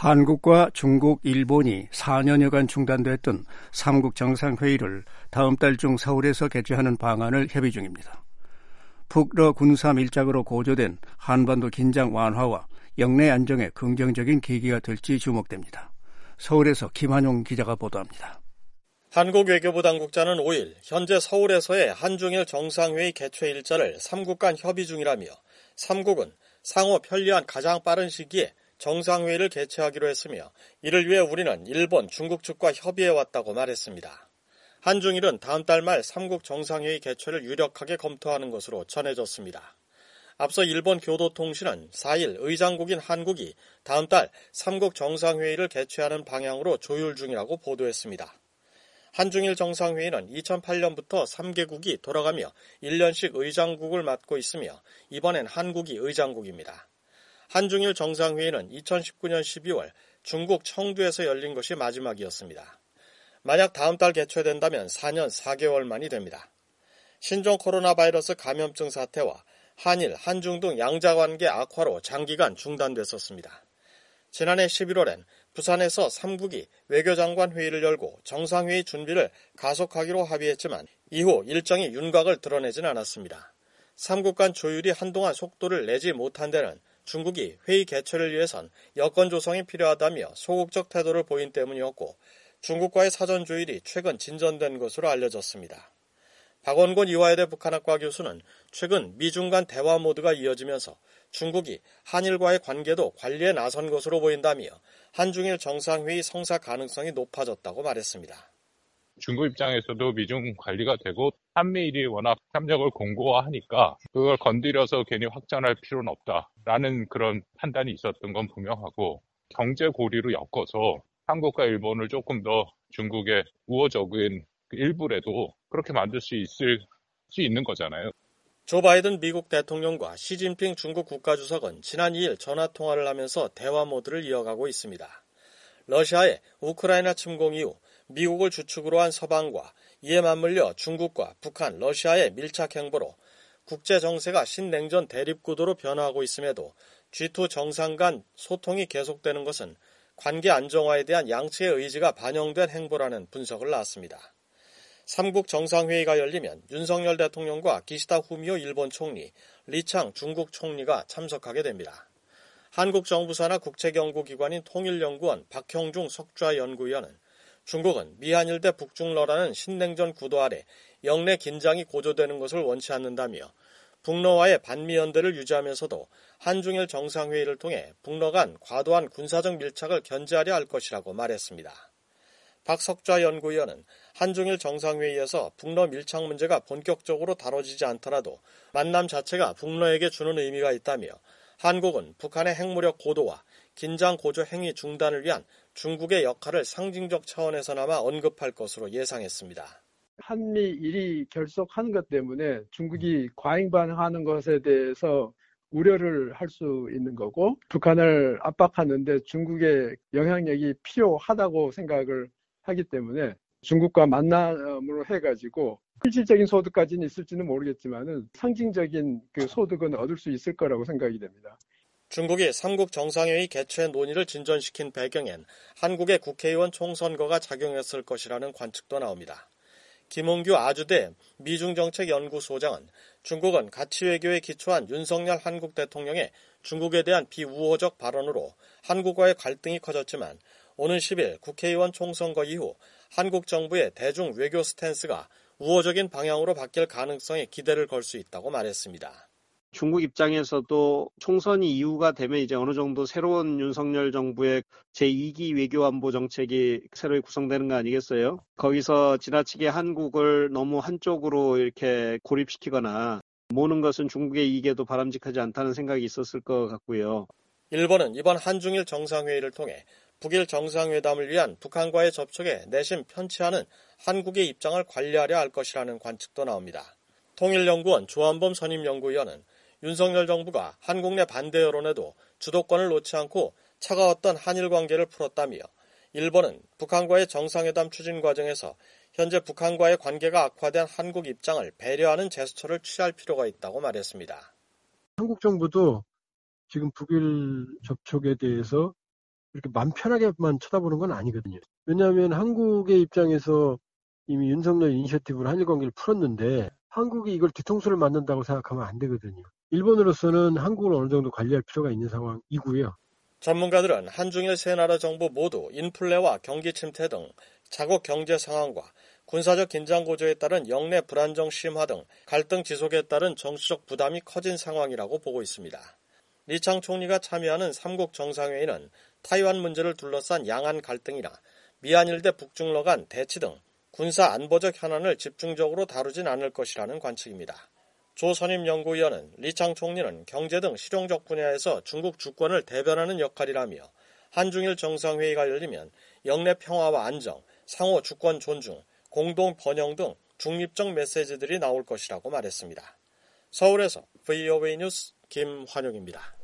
한국과 중국, 일본이 4년여간 중단됐던 3국 정상회의를 다음 달 중 서울에서 개최하는 방안을 협의 중입니다. 북러 군사 밀착으로 고조된 한반도 긴장 완화와 영내 안정에 긍정적인 계기가 될지 주목됩니다. 서울에서 김한용 기자가 보도합니다. 한국 외교부 당국자는 5일 현재 서울에서의 한중일 정상회의 개최 일자를 3국 간 협의 중이라며 3국은 상호 편리한 가장 빠른 시기에 정상회의를 개최하기로 했으며 이를 위해 우리는 일본, 중국 측과 협의해왔다고 말했습니다. 한중일은 다음 달 말 3국 정상회의 개최를 유력하게 검토하는 것으로 전해졌습니다. 앞서 일본 교도통신은 4일 의장국인 한국이 다음 달 3국 정상회의를 개최하는 방향으로 조율 중이라고 보도했습니다. 한중일 정상회의는 2008년부터 3개국이 돌아가며 1년씩 의장국을 맡고 있으며 이번엔 한국이 의장국입니다. 한중일 정상회의는 2019년 12월 중국 청두에서 열린 것이 마지막이었습니다. 만약 다음 달 개최된다면 4년 4개월 만이 됩니다. 신종 코로나 바이러스 감염증 사태와 한일, 한중 등 양자관계 악화로 장기간 중단됐었습니다. 지난해 11월엔 부산에서 3국이 외교장관 회의를 열고 정상회의 준비를 가속하기로 합의했지만 이후 일정이 윤곽을 드러내진 않았습니다. 3국 간 조율이 한동안 속도를 내지 못한 데는 중국이 회의 개최를 위해선 여건 조성이 필요하다며 소극적 태도를 보인 때문이었고 중국과의 사전 조율이 최근 진전된 것으로 알려졌습니다. 박원곤 이화여대 북한학과 교수는 최근 미중 간 대화 모드가 이어지면서 중국이 한일과의 관계도 관리에 나선 것으로 보인다며 한중일 정상회의 성사 가능성이 높아졌다고 말했습니다. 중국 입장에서도 미중 관리가 되고 한미일이 워낙 협력을 공고화하니까 그걸 건드려서 괜히 확전할 필요는 없다라는 그런 판단이 있었던 건 분명하고 경제 고리로 엮어서 한국과 일본을 조금 더 중국의 우호적인 일부라도 그렇게 만들 수 있는 거잖아요. 조 바이든 미국 대통령과 시진핑 중국 국가주석은 지난 2일 전화통화를 하면서 대화 모드를 이어가고 있습니다. 러시아의 우크라이나 침공 이후 미국을 주축으로 한 서방과 이에 맞물려 중국과 북한, 러시아의 밀착 행보로 국제 정세가 신냉전 대립구도로 변화하고 있음에도 G2 정상 간 소통이 계속되는 것은 관계 안정화에 대한 양측의 의지가 반영된 행보라는 분석을 나왔습니다. 3국 정상회의가 열리면 윤석열 대통령과 기시다 후미오 일본 총리, 리창 중국 총리가 참석하게 됩니다. 한국 정부 산하 국책연구기관인 통일연구원 박형중 석좌 연구위원은 중국은 미한일대 북중러라는 신냉전 구도 아래 영내 긴장이 고조되는 것을 원치 않는다며 북러와의 반미연대를 유지하면서도 한중일 정상회의를 통해 북러 간 과도한 군사적 밀착을 견제하려 할 것이라고 말했습니다. 박 석좌 연구위원은 한중일 정상회의에서 북러 밀착 문제가 본격적으로 다뤄지지 않더라도 만남 자체가 북러에게 주는 의미가 있다며 한국은 북한의 핵무력 고도와 긴장 고조 행위 중단을 위한 중국의 역할을 상징적 차원에서나마 언급할 것으로 예상했습니다. 한미일이 결속하는 것 때문에 중국이 과잉 반응하는 것에 대해서 우려를 할 수 있는 거고 북한을 압박하는데 중국의 영향력이 필요하다고 생각을 하기 때문에 중국과 만남으로 해가지고 실질적인 소득까지는 있을지는 모르겠지만은 상징적인 그 소득은 얻을 수 있을 거라고 생각이 됩니다. 중국이 3국 정상회의 개최 논의를 진전시킨 배경엔 한국의 국회의원 총선거가 작용했을 것이라는 관측도 나옵니다. 김홍규 아주대 미중정책연구소장은 중국은 가치외교에 기초한 윤석열 한국 대통령의 중국에 대한 비우호적 발언으로 한국과의 갈등이 커졌지만 오는 10일 국회의원 총선거 이후 한국 정부의 대중 외교 스탠스가 우호적인 방향으로 바뀔 가능성에 기대를 걸 수 있다고 말했습니다. 중국 입장에서도 총선이 이후가 되면 이제 어느 정도 새로운 윤석열 정부의 제2기 외교안보 정책이 새로 구성되는 거 아니겠어요? 거기서 지나치게 한국을 너무 한쪽으로 이렇게 고립시키거나 모는 것은 중국의 이익에도 바람직하지 않다는 생각이 있었을 것 같고요. 일본은 이번 한중일 정상회의를 통해 북일 정상회담을 위한 북한과의 접촉에 내심 편치 않은 한국의 입장을 관리하려 할 것이라는 관측도 나옵니다. 통일연구원 조한범 선임연구위원은 윤석열 정부가 한국 내 반대 여론에도 주도권을 놓지 않고 차가웠던 한일 관계를 풀었다며 일본은 북한과의 정상회담 추진 과정에서 현재 북한과의 관계가 악화된 한국 입장을 배려하는 제스처를 취할 필요가 있다고 말했습니다. 한국 정부도 지금 북일 접촉에 대해서 그렇게 맘 편하게만 쳐다보는 건 아니거든요. 왜냐하면 한국의 입장에서 이미 윤석열 이니셔티브로 한일 관계를 풀었는데 한국이 이걸 뒤통수를 맞는다고 생각하면 안 되거든요. 일본으로서는 한국을 어느 정도 관리할 필요가 있는 상황이고요. 전문가들은 한중일 세 나라 정부 모두 인플레와 경기 침체 등 자국 경제 상황과 군사적 긴장 고조에 따른 영내 불안정 심화 등 갈등 지속에 따른 정치적 부담이 커진 상황이라고 보고 있습니다. 리창 총리가 참여하는 3국 정상회의는 타이완 문제를 둘러싼 양안 갈등이나 미한일 대 북중러 간 대치 등 군사 안보적 현안을 집중적으로 다루진 않을 것이라는 관측입니다. 조선임 연구위원은 리창 총리는 경제 등 실용적 분야에서 중국 주권을 대변하는 역할이라며 한중일 정상회의가 열리면 영내 평화와 안정, 상호 주권 존중, 공동 번영 등 중립적 메시지들이 나올 것이라고 말했습니다. 서울에서 VOA 뉴스 김환용입니다.